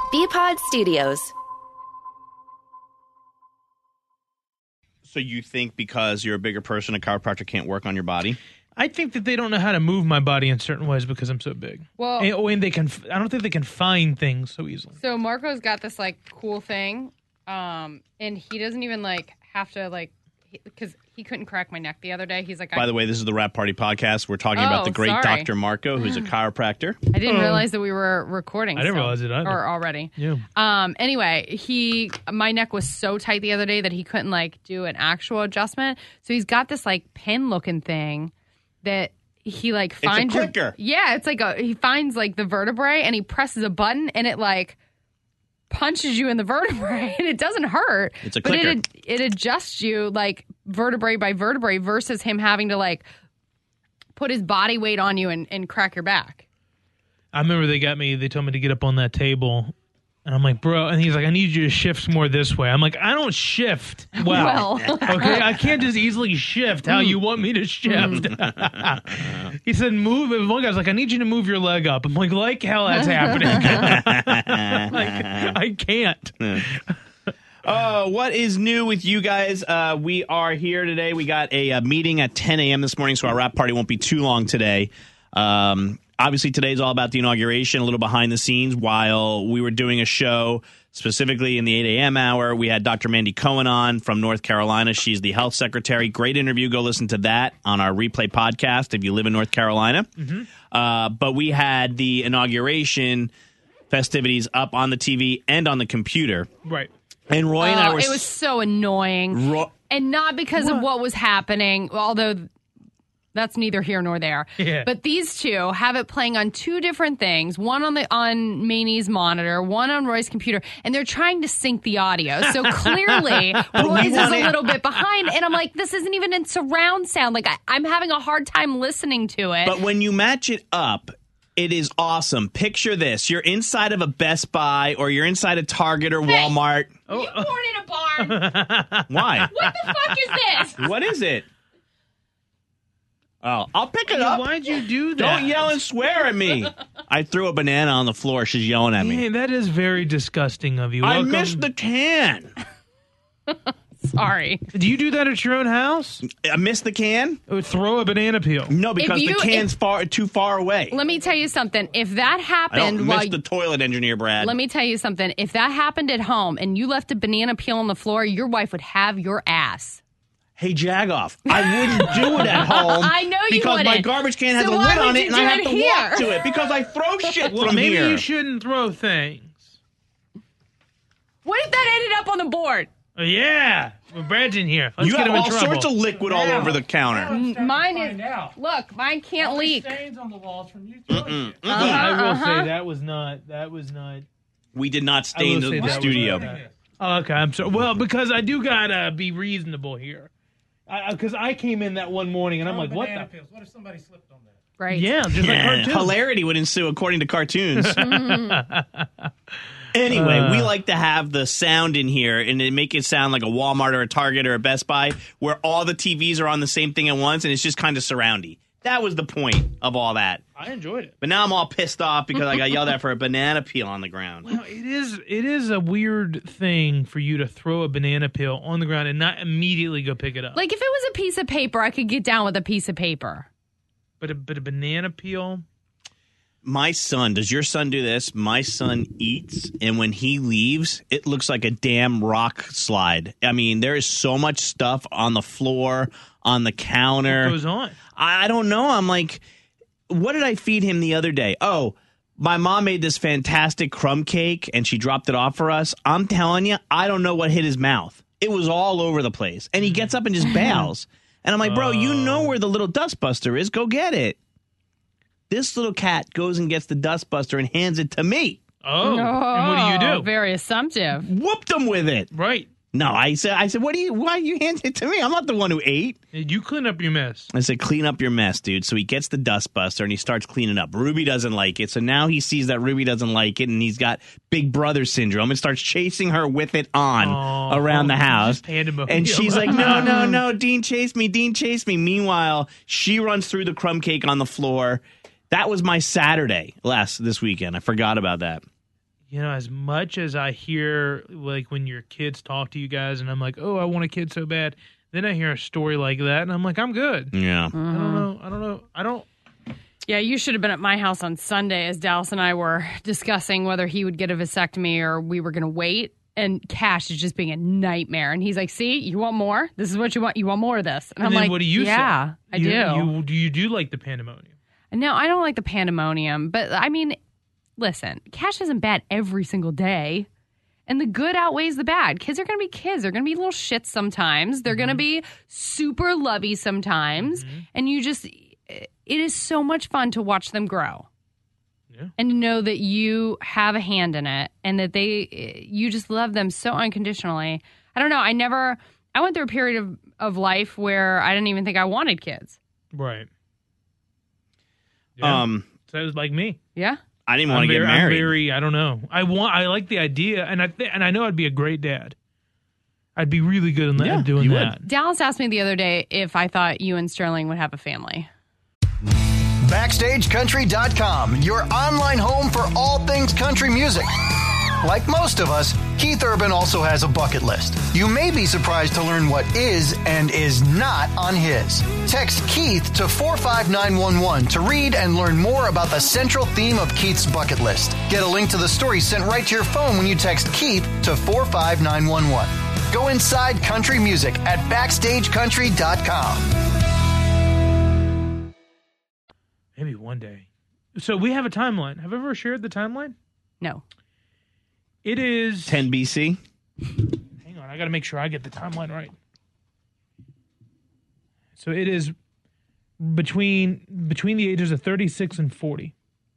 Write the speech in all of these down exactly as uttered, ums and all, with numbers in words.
B-Pod Studios. So you think because you're a bigger person, a chiropractor can't work on your body? I think that they don't know how to move my body in certain ways because I'm so big. Well, and, oh, and they can. I don't think they can find things so easily. So Marco's got this like cool thing, um, and he doesn't even like have to like because he couldn't crack my neck the other day. He's like, by I, the way, this is the Rap Party podcast. We're talking Oh, about the great sorry. Doctor Marco, who's a chiropractor. I didn't realize that we were recording. I didn't still, realize it either. or already. Yeah. Um. Anyway, he my neck was so tight the other day that he couldn't like do an actual adjustment. So he's got this like pin looking thing that. He like finds It's a clicker. Your, yeah, it's like a he finds like the vertebrae and he presses a button and it like punches you in the vertebrae and it doesn't hurt. It's a but clicker. it it adjusts you like vertebrae by vertebrae versus him having to like put his body weight on you and, and crack your back. I remember they got me. They told me to get up on that table, and I'm like, bro. And he's like, I need you to shift more this way. I'm like, I don't shift well. Well. Okay, I can't just easily shift how you want me to shift. He said, move. And one guy's like, I need you to move your leg up. I'm like, like hell, that's happening. Like, I can't. Uh, what is new with you guys? Uh, we are here today. We got a, uh meeting at ten a.m. this morning, so our rap party won't be too long today. Um, obviously, today's all about the inauguration, a little behind the scenes. While we were doing a show, specifically in the eight a.m. hour, we had Doctor Mandy Cohen on from North Carolina. She's the health secretary. Great interview. Go listen to that on our replay podcast if you live in North Carolina. Mm-hmm. Uh, but we had the inauguration festivities up on the T V and on the computer. Right. And Roy and I Oh, were... it was so annoying. Ro- And not because of what was happening, although that's neither here nor there. Yeah. But these two have it playing on two different things, one on the on Maney's monitor, one on Roy's computer, and they're trying to sync the audio. So clearly, Roy's is a wanna- little bit behind, and I'm like, this isn't even in surround sound. Like, I, I'm having a hard time listening to it. But when you match it up, it is awesome. Picture this. You're inside of a Best Buy or you're inside a Target or Walmart. Are you born in a barn? Why? What the fuck is this? What is it? Oh, I'll pick it Yeah, up. why'd you do that? Don't yell and swear at me. I threw a banana on the floor. She's yelling at me. Man, that is very disgusting of you. I Welcome. missed the can. Sorry. Do you do that at your own house? I missed the can? Or throw a banana peel? No, because you- the can's far too far away. Let me tell you something. If that I don't happened miss while the toilet engineer, Brad. Let me tell you something. If that happened at home and you left a banana peel on the floor, your wife would have your ass. Hey, Jagoff, I wouldn't do it at home. I know you because my wouldn't. garbage can has So a why lid on would it, you and do I have it to here? walk to it because I throw shit Well, from maybe here. you shouldn't throw things. What if that ended up on the board? Oh, yeah. Well, Brad's in here. Let's you get have him in all trouble. sorts of liquid all Now. over the counter. M- Mine is. Look, mine can't leak. Stains on the walls from you throwing shit. Well, I will Uh-huh. say that was not. That was not. We did not I stain will the, say the that was studio. not. Oh, okay, I'm sorry. Well, because I do gotta be reasonable here. Because I, I came in that one morning and I'm Throw like, what banana the? peels. What if somebody slipped on that? Right. Yeah, just like Yeah, cartoons. hilarity would ensue according to cartoons. Anyway, Uh. we like to have the sound in here and it make it sound like a Walmart or a Target or a Best Buy where all the T Vs are on the same thing at once and it's just kind of surroundy. That was the point of all that. I enjoyed it. But now I'm all pissed off because I got yelled at for a banana peel on the ground. Well, it is. It is a weird thing for you to throw a banana peel on the ground and not immediately go pick it up. Like if it was a piece of paper, I could get down with a piece of paper. but a but a banana peel. My son, does your son do this? My son eats, and when he leaves, it looks like a damn rock slide. I mean, there is so much stuff on the floor, on the counter. What goes on? I don't know. I'm like, what did I feed him the other day? Oh, my mom made this fantastic crumb cake, and she dropped it off for us. I'm telling you, I don't know what hit his mouth. It was all over the place. And he gets up and just bails. And I'm like, bro, you know where the little dustbuster is. Go get it. This little cat goes and gets the dustbuster and hands it to me. Oh, and what do you Oh, do? Very assumptive. Whooped him with it. Right. No, I said, I said, what do you, why you hand it to me? I'm not the one who ate. You clean up your mess. I said, clean up your mess, dude. So he gets the dustbuster and he starts cleaning up. Ruby doesn't like it. So now he sees that Ruby doesn't like it and he's got big brother syndrome and starts chasing her with it on Oh, around the house. just pandemonium. And she's like, no, no, no, Dean chased me. Dean chased me. Meanwhile, she runs through the crumb cake on the floor. That was my Saturday last this weekend. I forgot about that. you know, as much as I hear, like, when your kids talk to you guys and I'm like, oh, I want a kid so bad, then I hear a story like that and I'm like, I'm good. Yeah. I don't know. I don't know. I don't. Yeah, you should have been at my house on Sunday as Dallas and I were discussing whether he would get a vasectomy or we were going to wait. And Cash is just being a nightmare. And he's like, see, you want more? This is what you want. You want more of this. And, And I'm then like, what do you yeah, say? I you, do. You, do you do like the pandemonium? No, I don't like the pandemonium. But, I mean, listen, Cash isn't bad every single day. And the good outweighs the bad. Kids are going to be kids. They're going to be little shits sometimes. They're mm-hmm. going to be super lovey sometimes. Mm-hmm. And you just, it is so much fun to watch them grow. Yeah. And to know that you have a hand in it and that they, you just love them so unconditionally. I don't know. I never, I went through a period of, of life where I didn't even think I wanted kids. Right. Yeah. Um, so it was like me. Yeah. I didn't want to get married. I'm very, I don't know. I want, I like the idea, and I th- and I know I'd be a great dad. I'd be really good in that, yeah, doing you that. Would. Dallas asked me the other day if I thought you and Sterling would have a family. Backstage Country dot com, your online home for all things country music. Like most of us, Keith Urban also has a bucket list. You may be surprised to learn what is and is not on his. Text Keith to four five nine one one to read and learn more about the central theme of Keith's bucket list. Get a link to the story sent right to your phone when you text Keith to four five nine one one. Go inside country music at Backstage Country dot com. Maybe one day. So we have a timeline. Have I ever shared the timeline? No. It is ten B C. Hang on, I got to make sure I get the timeline right. So it is between between the ages of thirty-six and forty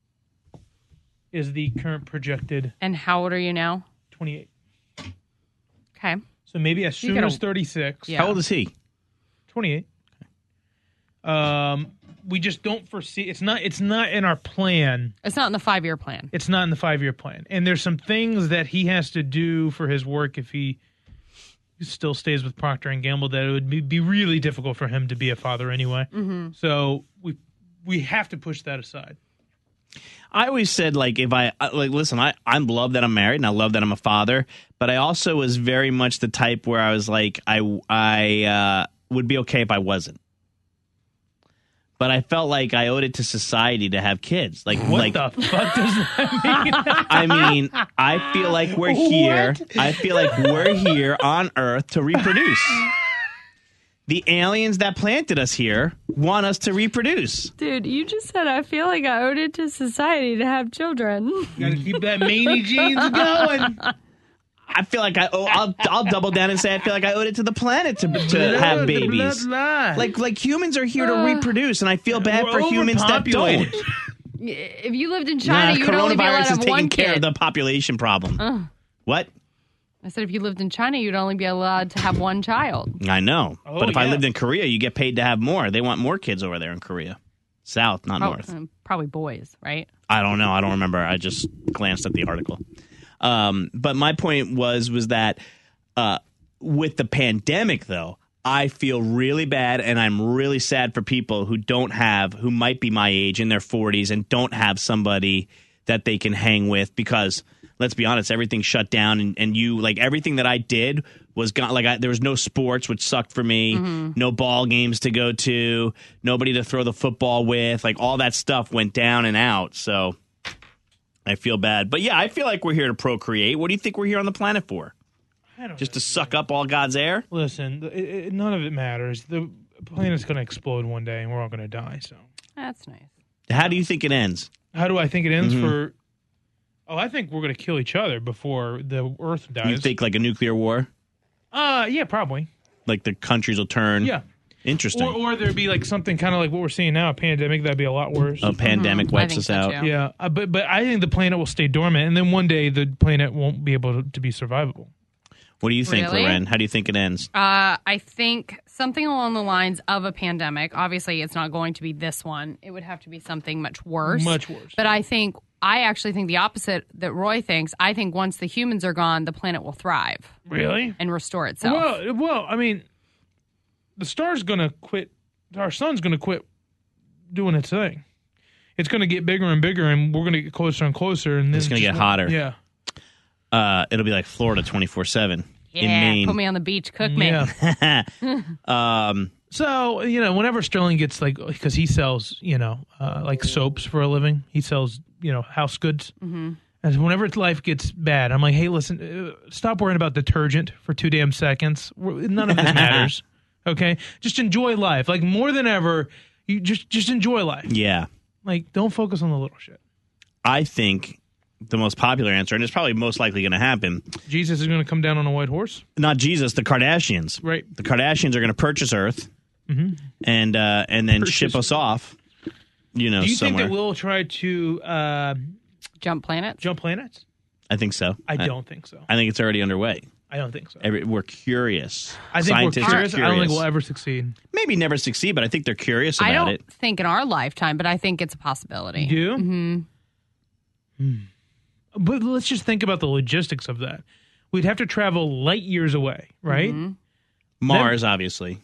is the current projected. And how old are you now? twenty-eight. Okay. So maybe as soon gotta- as thirty-six. Yeah. How old is he? twenty-eight. Um, we just don't foresee. It's not. It's not in our plan. It's not in the five-year plan. It's not in the five-year plan. And there's some things that he has to do for his work if he still stays with Procter and Gamble that it would be, be really difficult for him to be a father anyway. Mm-hmm. So we we have to push that aside. I always said, like, if I, like, listen, I, I love that I'm married and I love that I'm a father, but I also was very much the type where I was like, I, I uh, would be okay if I wasn't. But I felt like I owed it to society to have kids. Like, What like, the fuck does that mean? I mean, I feel like we're here. I feel like we're here on Earth to reproduce. The aliens that planted us here want us to reproduce. Dude, you just said I feel like I owed it to society to have children. Gotta keep that manly genes going. I feel like I owe, I'll, I'll double down and say I feel like I owed it to the planet to, to have babies. Like like humans are here to Uh, reproduce, and I feel bad We're for humans that don't. overpopulated. If you lived in China, Nah, you would only be allowed coronavirus to is have one taking care kid. of the population problem. Uh. What? I said if you lived in China, you'd only be allowed to have one child. I know. Oh, but if I yeah. lived in Korea, you get paid to have more. They want more kids over there in Korea. South, not Pro- north. um, Probably boys, right? I don't know. I don't remember. I just glanced at the article. Um, but my point was was that uh, with the pandemic, though, I feel really bad, and I'm really sad for people who don't have, who might be my age in their forties and don't have somebody that they can hang with because, let's be honest, everything shut down, and, and you, like, everything that I did was gone. Like, I, there was no sports, which sucked for me, Mm-hmm. no ball games to go to, nobody to throw the football with. Like, all that stuff went down and out, so I feel bad. But, yeah, I feel like we're here to procreate. What do you think we're here on the planet for? I don't Just know. to suck up all God's air? Listen, it, it, none of it matters. The planet's going to explode one day, and we're all going to die. So, That's nice. How do you think it ends? how do I think it ends Mm-hmm. for? Oh, I think we're going to kill each other before the Earth dies. You think like a nuclear war? Uh, yeah, probably. Like the countries will turn? Yeah. Interesting. Or, or there'd be like something kind of like what we're seeing now, a pandemic. That'd be a lot worse. a pandemic Mhm. I wipes think us so, out. too. Yeah, uh, but but I think the planet will stay dormant, and then one day the planet won't be able to, to be survivable. What do you think, Really? Loren? How do you think it ends? Uh, I think something along the lines of a pandemic. Obviously, it's not going to be this one. It would have to be something much worse. Much worse. But I think, I actually think the opposite that Roy thinks. I think once the humans are gone, the planet will thrive Really? and restore itself. Well, well, I mean, the star's going to quit. Our sun's going to quit doing its thing. It's going to get bigger and bigger, and we're going to get closer and closer. And then It's gonna just- get hotter. Yeah. Uh, it'll be like Florida twenty-four seven in Yeah, Maine. put me on the beach, cook me. Yeah. um, So, you know, whenever Sterling gets like, because he sells, you know, uh, like soaps for a living, he sells, you know, house goods. Mm-hmm. And whenever life gets bad, I'm like, hey, listen, uh, stop worrying about detergent for two damn seconds. We're- None of this matters. Okay? Just enjoy life. Like, more than ever, you just, just enjoy life. yeah. Like, don't focus on the little shit. I think the most popular answer, and it's probably most likely going to happen, Jesus is going to come down on a white horse. not Jesus, the Kardashians. Right. The Kardashians are going to purchase Earth and uh, and then Purchase. ship us off, you know, Do you somewhere. think that we'll try to uh, Jump planets. jump planets? I think so. I don't think so. I think it's already underway. I don't think so. Every, we're curious. I think Scientists we're curious. Are I curious. don't think we'll ever succeed. Maybe never succeed, but I think they're curious about I don't it. think in our lifetime, but I think it's a possibility. Do you? Mm-hmm. Hmm. But let's just think about the logistics of that. We'd have to travel light years away, right? Mm-hmm. Mars, obviously.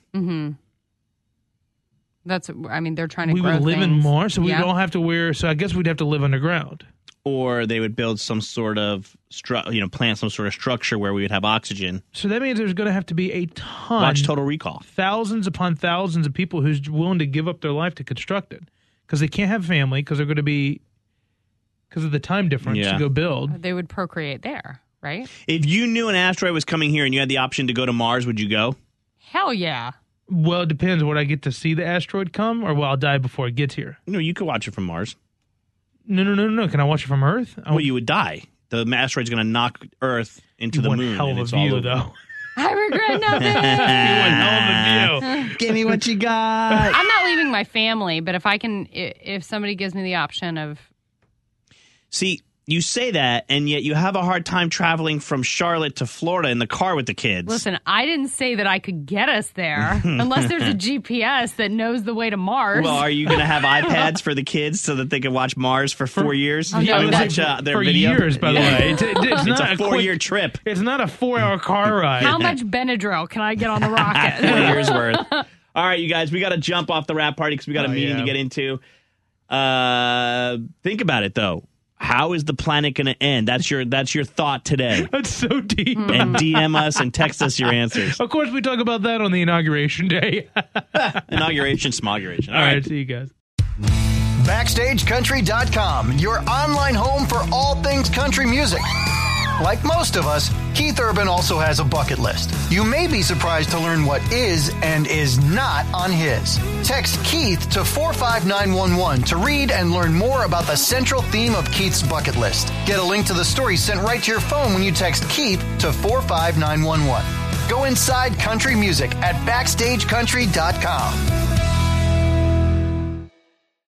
That's. I mean, they're trying to. We grow would live in things. Mars, so we Yeah. don't have to wear. So I guess we'd have to live underground. Or they would build some sort of, stru- you know, plant some sort of structure where we would have oxygen. So that means there's going to have to be a ton, Watch Total Recall. thousands upon thousands of people who's willing to give up their life to construct it because they can't have family because they're going to be because of the time difference Yeah. to go build. They would procreate there, right? If you knew an asteroid was coming here and you had the option to go to Mars, would you go? Hell yeah. Well, it depends. Would I get to see the asteroid come, or will I die before it gets here? No, you could watch it from Mars. No, no, no, no. no. Can I watch it from Earth? I Well, you would die. The asteroid's going to knock Earth into the one moon. hell and of a it's all view, over. though. I regret nothing. One hell of a view. Give me what you got. I'm not leaving my family, but if I can, i- if somebody gives me the option of, See, you say that, and yet you have a hard time traveling from Charlotte to Florida in the car with the kids. listen, I didn't say that I could get us there unless there's a G P S that knows the way to Mars. Well, are you going to have iPads for the kids so that they can watch Mars for four years? yeah, I mean, but watch uh, their for video. years, by Yeah. the way. It's, it- it's It's not a four-year quick- trip. It's not a four-hour car ride. How much Benadryl can I get on the Four rocket? years worth. All right, you guys, we got to jump off the rap party because we got a Oh, meeting yeah. to get into. Uh, think about it, though. How is the planet going to end? That's your that's your thought today. That's so deep. And D M us and text us your answers. Of course, we talk about that on the inauguration day. Inauguration, smauguration. All right, see you guys. Backstage Country dot com, your online home for all things country music. Like most of us, Keith Urban also has a bucket list. You may be surprised to learn what is and is not on his. Text Keith to four five nine one one to read and learn more about the central theme of Keith's bucket list. Get a link to the story sent right to your phone when you text Keith to four five nine one one. Go inside country music at Backstage Country dot com.